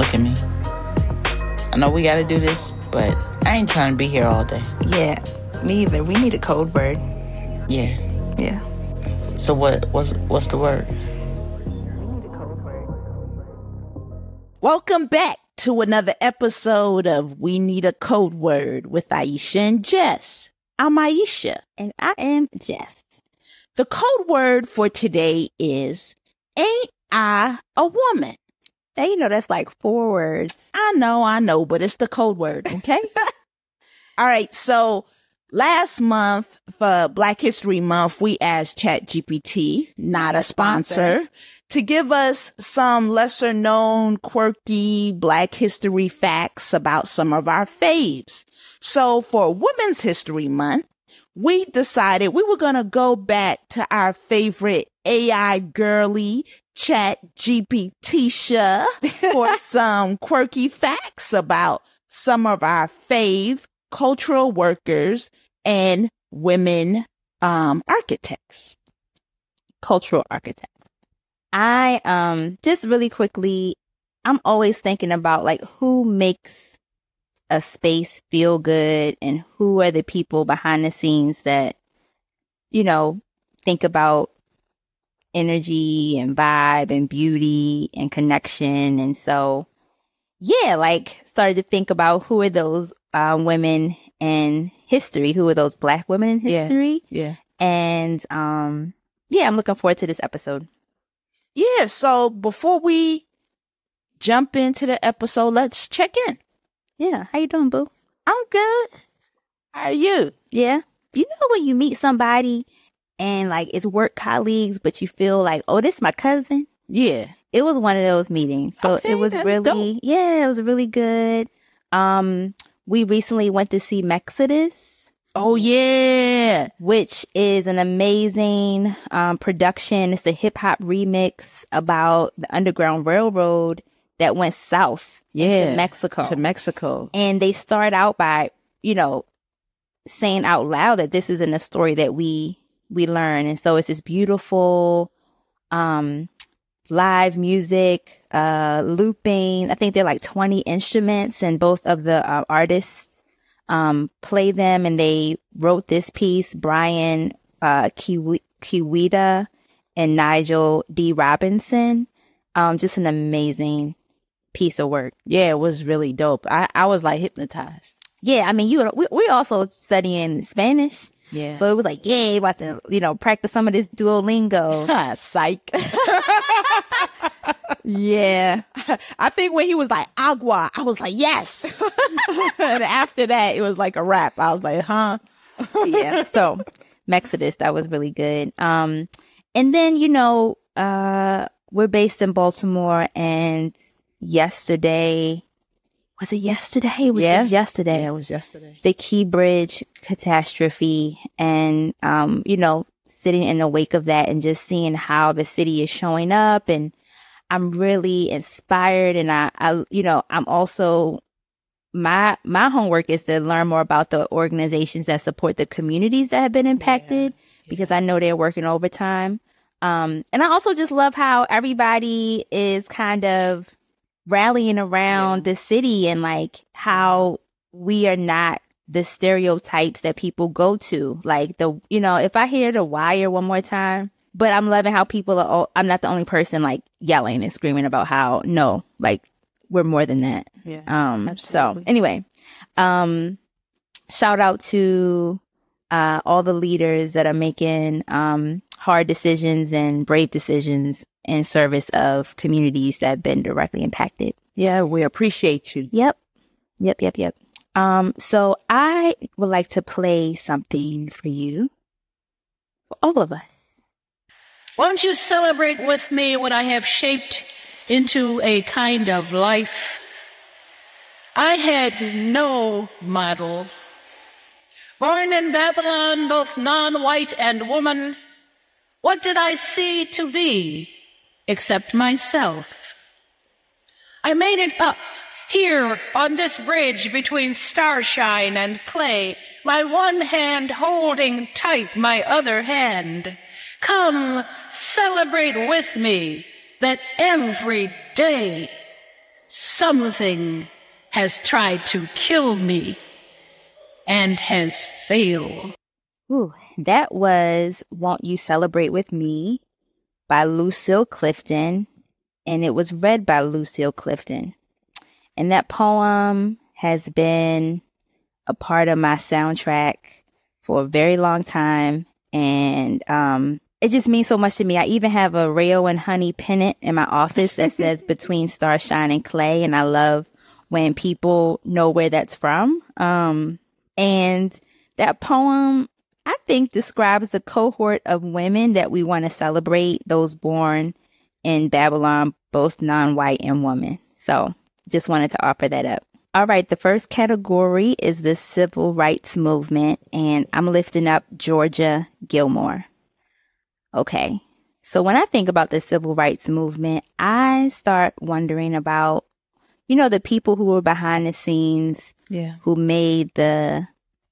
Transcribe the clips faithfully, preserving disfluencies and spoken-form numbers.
look at me. I know we got to do this, but I ain't trying to be here all day. Yeah, me either. We need a code word. Yeah. Yeah. So what? What's what's the word? Welcome back to another episode of We Need a Code Word with Aisha and Jess. I'm Aisha. And I am Jess. The code word for today is, ain't I a woman? Now, you know, that's like four words. I know, I know, but it's the code word, okay? All right, so last month for Black History Month, we asked ChatGPT, not a sponsor, to give us some lesser known, quirky Black history facts about some of our faves. So for Women's History Month, we decided we were going to go back to our favorite A I girly, ChatGPT for some quirky facts about some of our fave cultural workers and women um, architects. Cultural architects. I, um, just really quickly, I'm always thinking about like who makes a space feel good and who are the people behind the scenes that, you know, think about energy and vibe and beauty and connection. And so, yeah, like started to think about who are those uh, women in history, who are those Black women in history. Yeah. And um, yeah, I'm looking forward to this episode. Yeah. So before we jump into the episode, let's check in. Yeah. How you doing, boo? I'm good. How are you? Yeah. You know when you meet somebody and like it's work colleagues, but you feel like, oh, this is my cousin? Yeah. It was one of those meetings. So okay, it was really, dope. yeah, it was really good. Um, we recently went to see Mexodus. Oh, yeah. Which is an amazing um, production. It's a hip hop remix about the Underground Railroad that went south yeah, to Mexico. To Mexico. And they start out by, you know, saying out loud that this isn't a story that we we learn. And so it's this beautiful um, live music, uh, looping. I think they're like twenty instruments, and both of the uh, artists um, play them. And they wrote this piece, Brian uh, Kiwi- Kiwita and Nigel D. Robinson. Um, just an amazing piece of work. Yeah, it was really dope. I, I was like hypnotized. Yeah, I mean, you we, we're also studying Spanish. Yeah. So it was like, yay, about to, you know, practice some of this Duolingo. Psych. Yeah. I think when he was like, agua, I was like, yes. And after that, it was like a rap. I was like, huh? Yeah. So Mexodus, that was really good. Um, and then, you know, uh, we're based in Baltimore, and yesterday, was it yesterday? It was yeah. just yesterday. Yeah, it was yesterday. The Key Bridge catastrophe, and, um, you know, sitting in the wake of that and just seeing how the city is showing up. And I'm really inspired. And I, I you know, I'm also, my, my homework is to learn more about the organizations that support the communities that have been impacted, yeah. Yeah. because I know they're working overtime. Um, and I also just love how everybody is kind of rallying around yeah. the city, and like how we are not the stereotypes that people go to. Like the, you know, if I hear The Wire one more time, but I'm loving how people are, all, I'm not the only person like yelling and screaming about how, no, like we're more than that. Yeah. Um, absolutely. So anyway, um, shout out to uh, all the leaders that are making um, hard decisions and brave decisions in service of communities that have been directly impacted. Yeah, we appreciate you. Yep. Yep, yep, yep. Um, so I would like to play something for you, for all of us. Won't you celebrate with me what I have shaped into a kind of life? I had no model. Born in Babylon, both non-white and woman, what did I see to be except myself? I made it up here on this bridge between starshine and clay, my one hand holding tight my other hand. Come, celebrate with me that every day something has tried to kill me and has failed. Ooh, that was Won't You Celebrate With Me by Lucille Clifton, and it was read by Lucille Clifton. And that poem has been a part of my soundtrack for a very long time, and um, it just means so much to me. I even have a Rayo and Honey pennant in my office that says Between Starshine and Clay, and I love when people know where that's from. Um, and that poem, I think, describes the cohort of women that we want to celebrate, those born in Babylon, both non-white and women. So just wanted to offer that up. All right, the first category is the civil rights movement, and I'm lifting up Georgia Gilmore. Okay, so when I think about the civil rights movement, I start wondering about, you know, the people who were behind the scenes, Yeah. who made the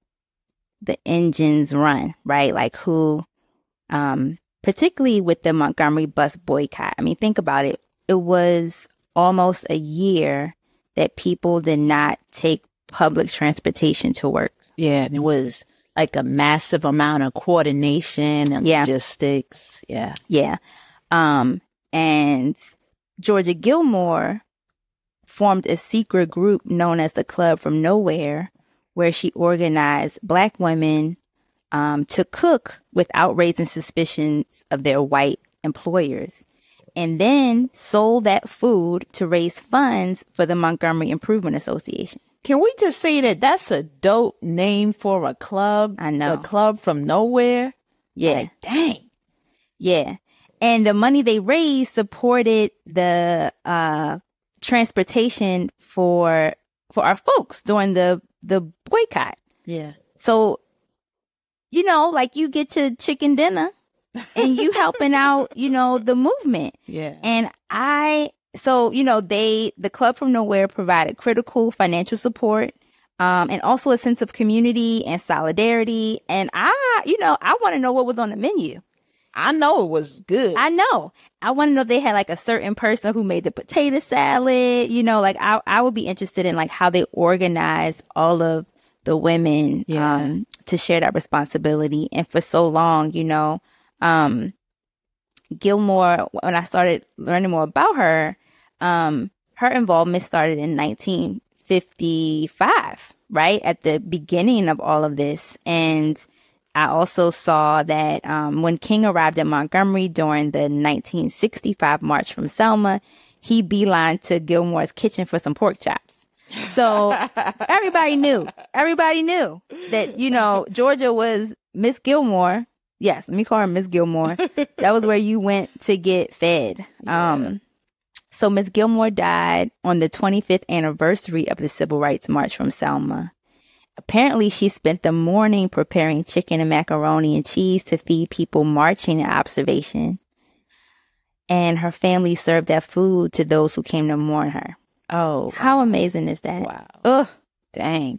the engines run, right? Like who, um, particularly with the Montgomery bus boycott. I mean, think about it. It was almost a year that people did not take public transportation to work. Yeah, and it was like a massive amount of coordination and Yeah. logistics. Yeah. Yeah. Um, and Georgia Gilmore formed a secret group known as the Club from Nowhere, where she organized Black women um, to cook without raising suspicions of their white employers, and then sold that food to raise funds for the Montgomery Improvement Association. Can we just say that that's a dope name for a club? I know. A club from nowhere? Yeah. Like, dang. Yeah. And the money they raised supported the uh, transportation for for our folks during the, the boycott. Yeah. So, you know, like you get your chicken dinner and you helping out, you know, the movement. Yeah. And I, so, you know, they, the Club from Nowhere provided critical financial support, um, and also a sense of community and solidarity. And I, you know, I want to know what was on the menu. I know it was good. I know. I want to know if they had like a certain person who made the potato salad, you know, like I, I would be interested in like how they organized all of the women, Yeah. um, to share that responsibility. And for so long, you know, um, Gilmore, when I started learning more about her, um, her involvement started in nineteen fifty-five, right? At the beginning of all of this. And I also saw that um, when King arrived at Montgomery during the nineteen sixty-five March from Selma, he beelined to Gilmore's kitchen for some pork chops. So everybody knew, everybody knew that, you know, Georgia was Miss Gilmore. Yes, let me call her Miss Gilmore. That was where you went to get fed. Yeah. Um, so Miss Gilmore died on the twenty-fifth anniversary of the Civil Rights March from Selma. Apparently, she spent the morning preparing chicken and macaroni and cheese to feed people marching in observation. And her family served that food to those who came to mourn her. Oh, How amazing is that? wow. Ugh. Dang.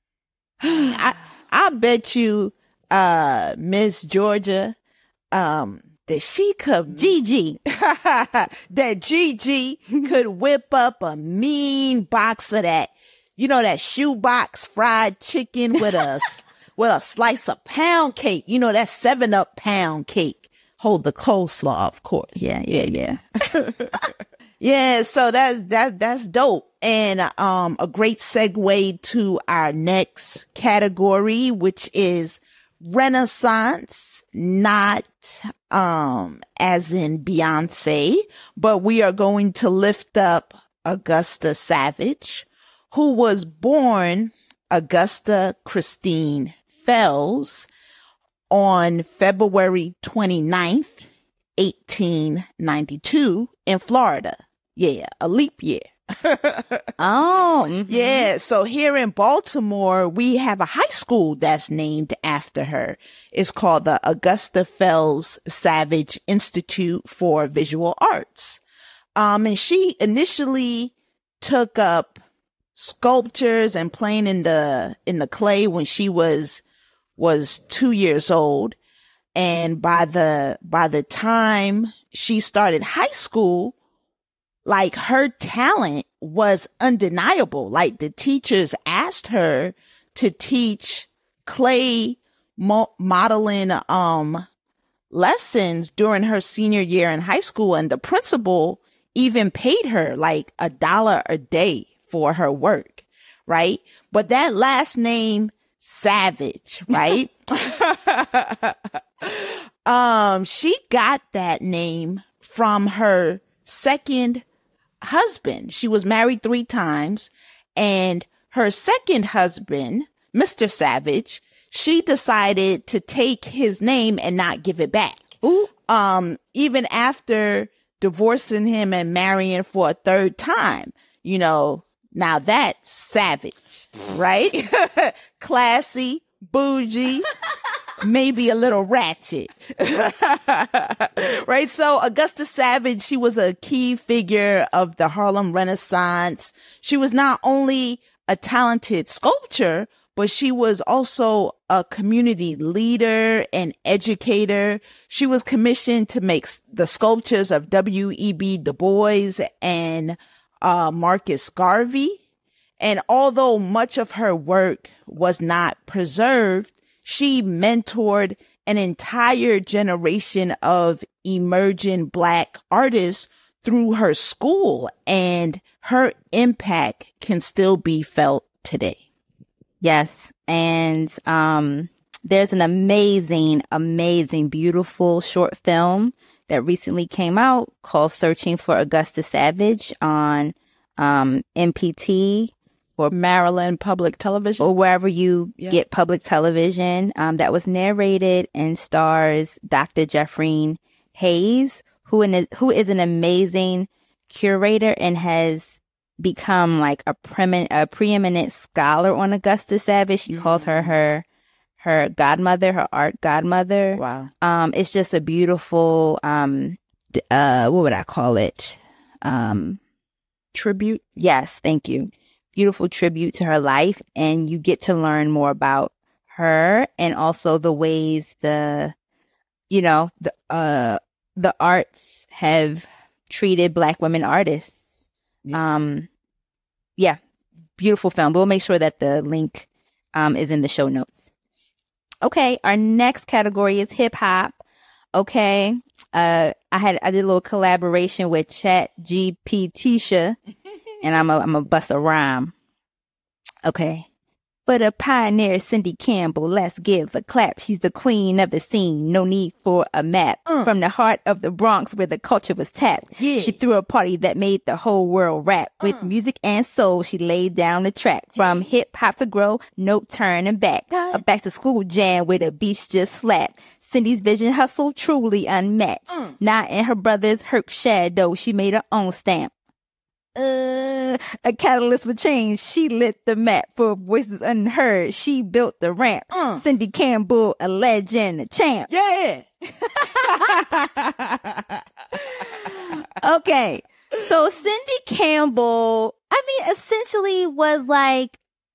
I I bet you uh Miss Georgia um that she could Gigi. that Gigi could whip up a mean box of that, you know, that shoebox fried chicken with a s- with a slice of pound cake, you know, that seven up pound cake. Hold the coleslaw, of course. Yeah, yeah, yeah. Yeah, so that's that that's dope. And um a great segue to our next category, which is Renaissance, not um as in Beyonce, but we are going to lift up Augusta Savage, who was born Augusta Christine Fells on February twenty-ninth, eighteen ninety-two in Florida. Yeah, a leap year. Oh, mhm. Yeah, so here in Baltimore, we have a high school that's named after her. It's called the Augusta Fells Savage Institute for Visual Arts. Um, and she initially took up sculptures and playing in the in the clay when she was was two years old. And by the by the time she started high school, like her talent was undeniable. Like the teachers asked her to teach clay mo- modeling um lessons during her senior year in high school, and the principal even paid her like a dollar a day for her work, right? But that last name, Savage, right? um, she got that name from her second husband. She was married three times, and her second husband, Mister Savage, she decided to take his name and not give it back. Ooh. Um, even after divorcing him and marrying for a third time, you know, now that's savage, right? Classy, bougie, maybe a little ratchet, right? So Augusta Savage, she was a key figure of the Harlem Renaissance. She was not only a talented sculptor, but she was also a community leader and educator. She was commissioned to make the sculptures of W E B Du Bois and uh, Marcus Garvey. And although much of her work was not preserved, she mentored an entire generation of emerging Black artists through her school, and her impact can still be felt today. Yes. And um, there's an amazing, amazing, beautiful short film that recently came out called Searching for Augusta Savage on um, M P T or Maryland Public Television, or wherever you yeah. get public television. Um, that was narrated and stars Doctor Jeffrey Hayes, who in a, who is an amazing curator and has become like a, premin- a preeminent scholar on Augusta Savage. She mm-hmm. calls her her her godmother, her art godmother. Wow. Um, it's just a beautiful um, uh, what would I call it? Um, tribute. Yes, thank you. Beautiful tribute to her life, and you get to learn more about her and also the ways the, you know, the uh the arts have treated Black women artists. Yeah. Um, yeah, beautiful film. We'll make sure that the link um is in the show notes. Okay, our next category is hip hop. Okay, uh, I had I did a little collaboration with Chat G P T, and I'm a I'm a bust a rhyme. Okay. For the pioneer Cindy Campbell, let's give a clap. She's the queen of the scene. No need for a map. Mm. From the heart of the Bronx where the culture was tapped. Yeah. She threw a party that made the whole world rap. With mm. music and soul, she laid down the track. From hip hop to grow, no turning back. God. A back to school jam where the beats just slapped. Cindy's vision hustle truly unmatched. Mm. Not in her brother's Herc shadow, she made her own stamp. Uh, a catalyst for change. She lit the map for voices unheard. She built the ramp. Mm. Cindy Campbell, a legend, a champ. Yeah. Okay. So Cindy Campbell, I mean, essentially was like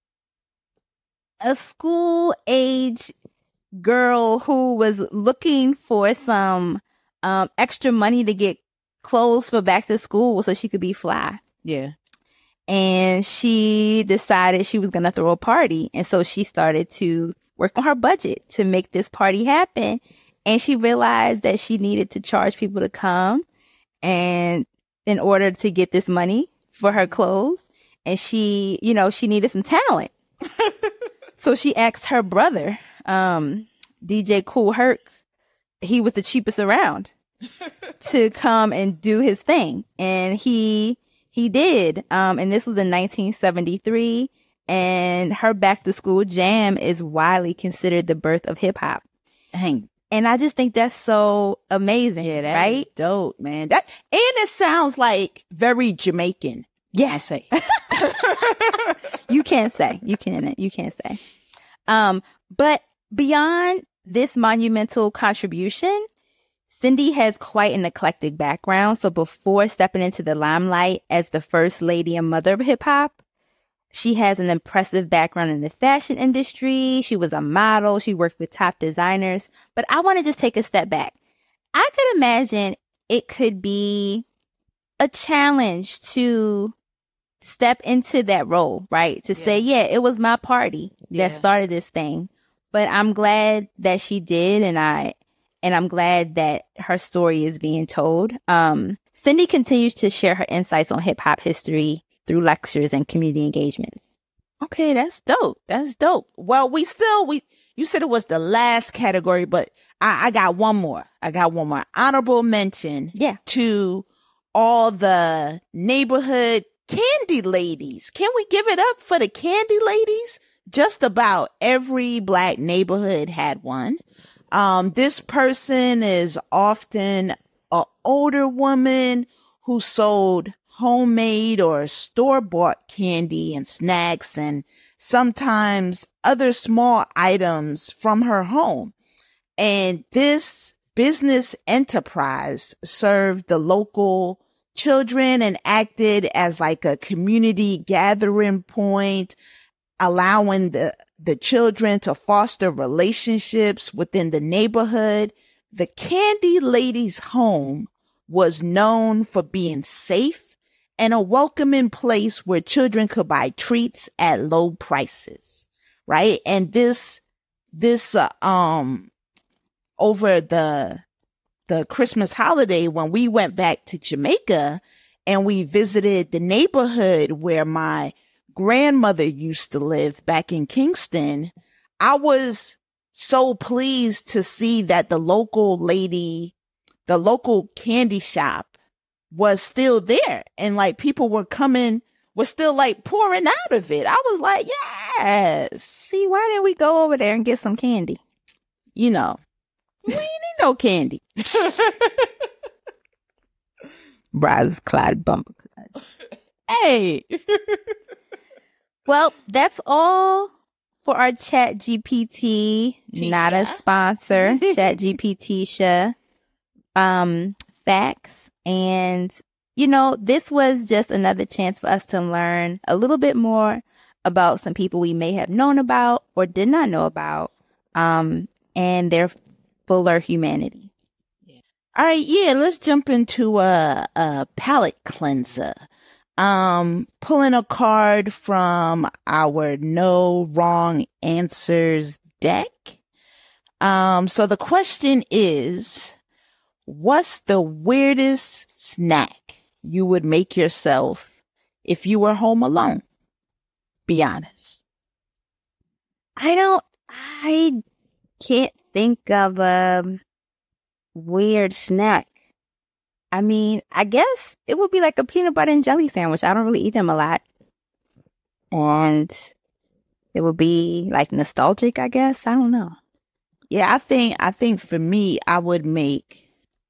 a school age girl who was looking for some um, extra money to get clothes for back to school so she could be fly. Yeah. And she decided she was going to throw a party. And so she started to work on her budget to make this party happen. And she realized that she needed to charge people to come and in order to get this money for her clothes. And she, you know, she needed some talent. So she asked her brother, um, D J Kool Herc, he was the cheapest around, to come and do his thing. And he he did. Um, and this was in nineteen seventy-three. And her back to school jam is widely considered the birth of hip hop. Dang. And I just think that's so amazing. Yeah, that right? is dope, man. That and it sounds like very Jamaican. Yeah, I say. You can't say. You can't. You can't say. Um, but beyond this monumental contribution, Cindy has quite an eclectic background. So before stepping into the limelight as the first lady and mother of hip hop, she has an impressive background in the fashion industry. She was a model. She worked with top designers. But I want to just take a step back. I could imagine it could be a challenge to step into that role, right? To Yeah. say, yeah, it was my party that Yeah. started this thing. But I'm glad that she did, and I and I'm glad that her story is being told. Um, Cindy continues to share her insights on hip hop history through lectures and community engagements. Okay, that's dope. That's dope. Well, we still we you said it was the last category, but I, I got one more. I got one more honorable mention. Yeah. To all the neighborhood candy ladies. Can we give it up for the candy ladies? Just about every Black neighborhood had one. Um, this person is often an older woman who sold homemade or store-bought candy and snacks and sometimes other small items from her home. And this business enterprise served the local children and acted as like a community gathering point, allowing the, the children to foster relationships within the neighborhood. The Candy Lady's home was known for being safe and a welcoming place where children could buy treats at low prices, right? And this, this, uh, um, over the, the Christmas holiday, when we went back to Jamaica and we visited the neighborhood where my grandmother used to live back in Kingston, I was so pleased to see that the local lady, the local candy shop was still there. And like people were coming, were still like pouring out of it. I was like, yes. See, why didn't we go over there and get some candy? You know, we ain't need no candy. Bryce Clyde bumper. Hey. Well, that's all for our Chat G P T, Tisha. not a sponsor, Chat G P T Tisha, um, facts. And, you know, this was just another chance for us to learn a little bit more about some people we may have known about or did not know about, um, and their fuller humanity. All right, yeah, let's jump into a, a palate cleanser. Um, pulling a card from our no wrong answers deck. Um, so the question is, what's the weirdest snack you would make yourself if you were home alone? Be honest. I don't, I can't think of a weird snack. I mean, I guess it would be like a peanut butter and jelly sandwich. I don't really eat them a lot. And it would be like nostalgic, I guess. I don't know. Yeah, I think, I think for me, I would make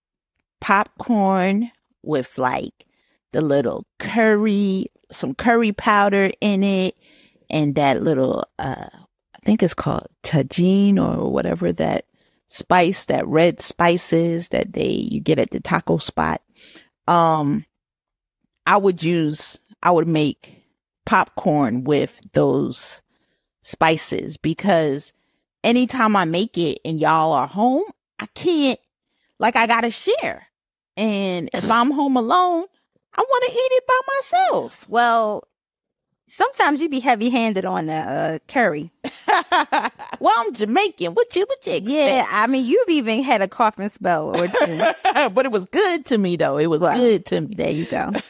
popcorn with like the little curry, some curry powder in it, and that little, uh, I think it's called tajin or whatever that spice, that red spices that they, you get at the taco spot. Um, I would use, I would make popcorn with those spices because anytime I make it and y'all are home, I can't, like I gotta share. And if I'm home alone, I want to eat it by myself. Well, sometimes you be heavy handed on the uh, curry. Well, I'm Jamaican. What you, what you expect? Yeah, I mean, you've even had a coughing spell or two. But it was good to me, though. It was Well, good to me. There you go. um,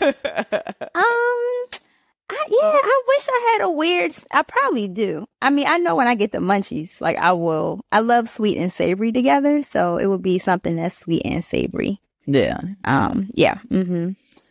I, yeah, I wish I had a weird. I probably do. I mean, I know when I get the munchies, like I will. I love sweet and savory together, so it would be something that's sweet and savory. Yeah. Um. Yeah. Mm-hmm.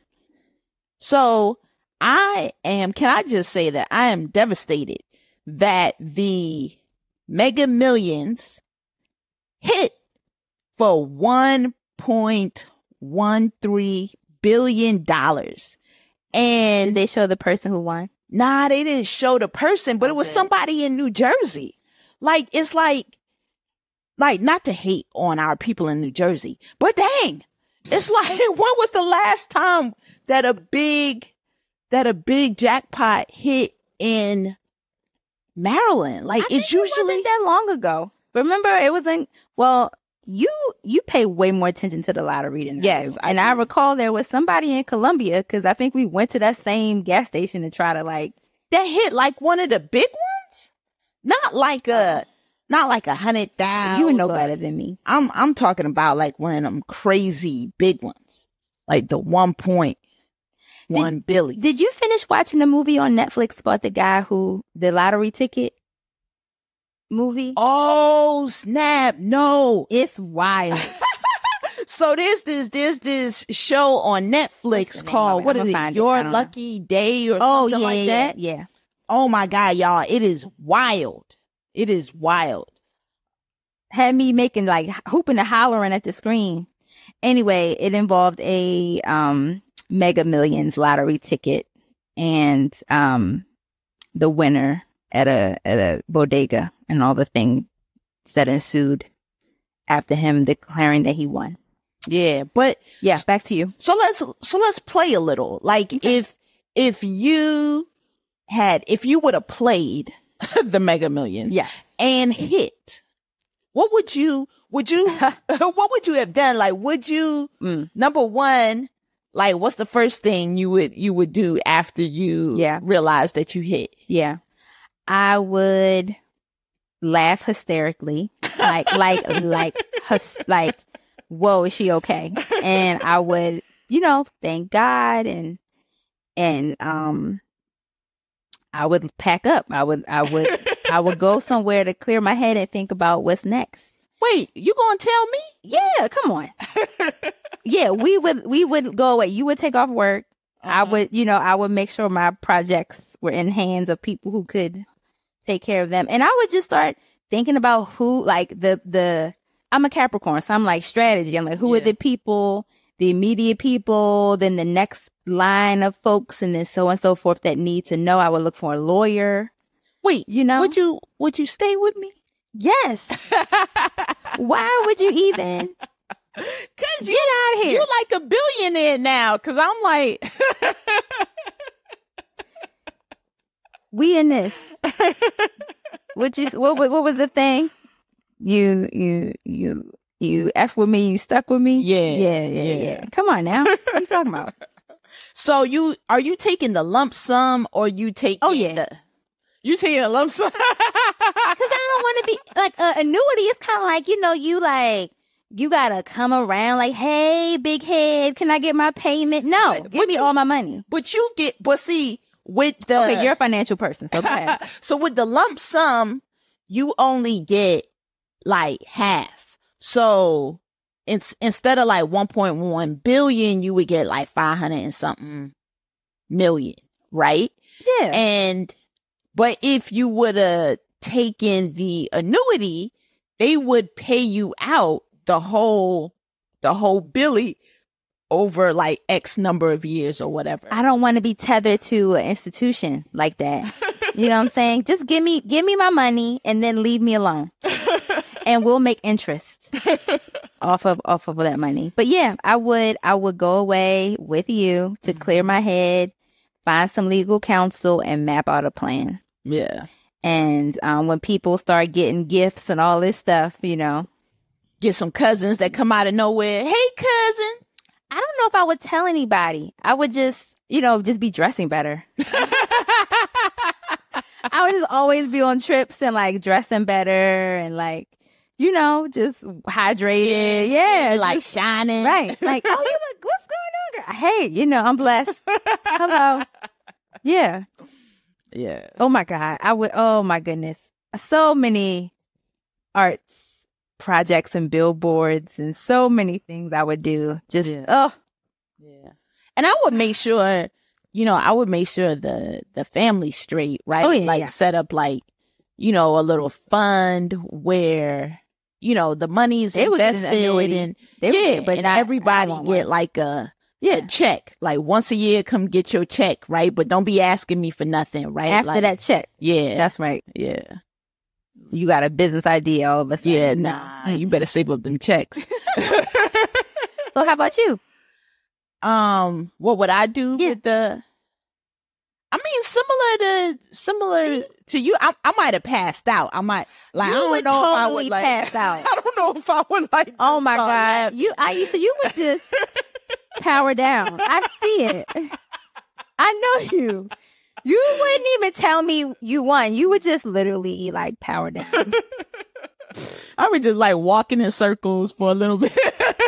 So I am. Can I just say that I am devastated that the Mega Millions hit for one point one three billion dollars. And Did they show the person who won? nah, they didn't show the person, but it was Okay. somebody in New Jersey. Like, it's like, like, not to hate on our people in New Jersey, but dang, it's like, when was the last time that a big, that a big jackpot hit in Maryland? Like, I think it's it usually wasn't that long ago. Remember, it was in. Well, you you pay way more attention to the lottery than Yes, I do. I And do. I recall there was somebody in Colombia, because I think we went to that same gas station to try to like. That hit like one of the big ones? Not like a, not like a hundred thousand. You would know better than me. I'm, I'm talking about like one of them crazy big ones. Like the one point one billion. Did you finish watching the movie on Netflix about the guy who the lottery ticket movie? Oh, snap. No. It's wild. So there's this, there's this show on Netflix What's the name called, of it? what I'ma is find it? it. I Your don't know. Lucky Day or Oh, something yeah, like yeah, that? yeah. Oh my God, y'all. It is wild. It is wild. Had me making like hooping and hollering at the screen. Anyway, it involved a um Mega Millions lottery ticket and um the winner at a at a bodega and all the things that ensued after him declaring that he won. Yeah, but Yeah, back to you. so let's so let's play a little. Like if if you had if you would have played the Mega Millions Yes. and hit, what would you would you what would you have done? Like would you Mm. number one, like what's the first thing you would you would do after you Yeah. realize that you hit? Yeah. I would laugh hysterically. Like like like hus- like whoa, is she okay? And I would, you know, thank God and and um I would pack up. I would I would I would go somewhere to clear my head and think about what's next. Wait, you gonna tell me? Yeah, come on. Yeah, we would we would go away. You would take off work. I Uh-huh. would, you know, I would make sure my projects were in hands of people who could take care of them. And I would just start thinking about who, like the, the, I'm a Capricorn, so I'm like strategy. I'm like, who are Yeah. the people, the immediate people, then the next line of folks, and then so on and so forth that need to know. I would look for a lawyer. Wait, You know? would you would you stay with me? Yes. Why would you even Cause get out of here? you're like a billionaire now. Cause I'm like, We in this. What you what what what was the thing? You you you you F with me, you stuck with me? Yeah, Yeah, yeah, yeah. yeah. Come on now. What are you talking about? so you are you taking the lump sum or you taking? Oh, yeah. the, you taking a lump sum? Cause I don't want to be like uh, annuity is kind of like, you know, you like you gotta come around like, hey, big head, can I get my payment? No, give What me you- all my money. But you get, but see, with the Okay, you're a financial person, so go ahead. so with the lump sum, you only get like half. So it's instead of like one point one billion, you would get like five hundred and something million, right? Yeah. And but if you would have taken the annuity, they would pay you out the whole the whole billy over like X number of years or whatever. I don't want to be tethered to an institution like that. You know what I'm saying? Just give me give me my money and then leave me alone. And we'll make interest off of off of that money. But yeah, I would I would go away with you to clear my head, find some legal counsel and map out a plan. Yeah. And um, when people start getting gifts and all this stuff, you know, Get some cousins that come out of nowhere. Hey, cousin. I don't know if I would tell anybody. I would just, you know, just be dressing better. I would just always be on trips and like dressing better and like, you know, just hydrated. Skin, yeah. skin, like just- shining. right. Like, oh, you look, what's going on, girl? Hey, you know, I'm blessed. Hello. Yeah. Yeah. Oh my God. I would, oh my goodness. So many arts projects and billboards and so many things I would do. Just, Yeah. oh, Yeah. And I would make sure, you know, I would make sure the the family's straight, right? Oh, yeah, like yeah. set up like, you know, a little fund where, you know, the money's They would get an invested annuity. and they would yeah, get- but and I- I everybody want get one. like a Yeah. a check. Like once a year, come get your check, right? But don't be asking me for nothing, right? After Like, that check. yeah, That's right. yeah, You got a business idea all of a sudden. yeah. No. Nah, you better save up them checks. So how about you? Um, what would I do Yeah. with the? I mean, similar to similar to you. I, I might have passed out. I might like You I don't would know if I totally would like pass out. I don't know if I would like. Oh just my start God. laughing. You, Aisha, you would just power down. I see it. I know you. You wouldn't even tell me you won. You would just literally like power down. I would just like walking in circles for a little bit.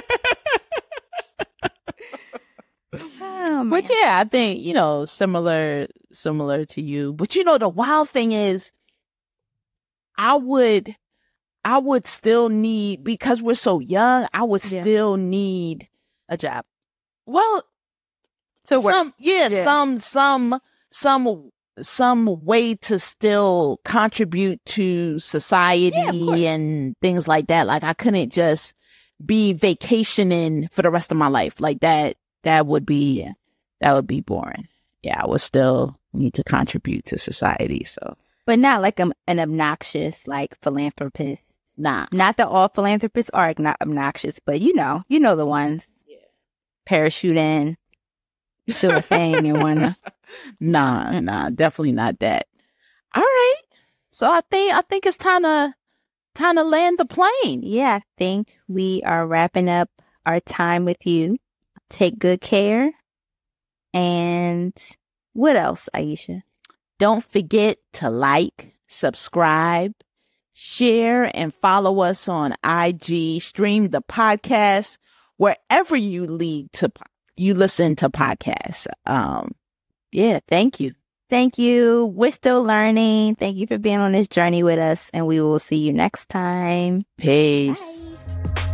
Oh, man. But yeah, I think, you know, similar, similar to you. But you know, the wild thing is I would, I would still need, because we're so young, I would Yeah. still need, A job. well, To work. some, yeah, Yeah. some, some, some, some way to still contribute to society Yeah, of course. and things like that. Like I couldn't just be vacationing for the rest of my life. Like that, that would be, Yeah. that would be boring. Yeah, I would still need to contribute to society. So But not like a, an obnoxious like philanthropist. nah, Not that all philanthropists are not obnoxious, but you know, you know the ones. Parachute in to a thing and wanna. nah, nah, definitely not that. All right. So I think, I think it's time to, time to land the plane. Yeah, I think we are wrapping up our time with you. Take good care. And what else, Aisha? Don't forget to like, subscribe, share, and follow us on I G. Stream the podcast wherever you lead to po- you listen to podcasts. Um, yeah, thank you. Thank you. We're still learning. Thank you for being on this journey with us, and we will see you next time. Peace. Bye.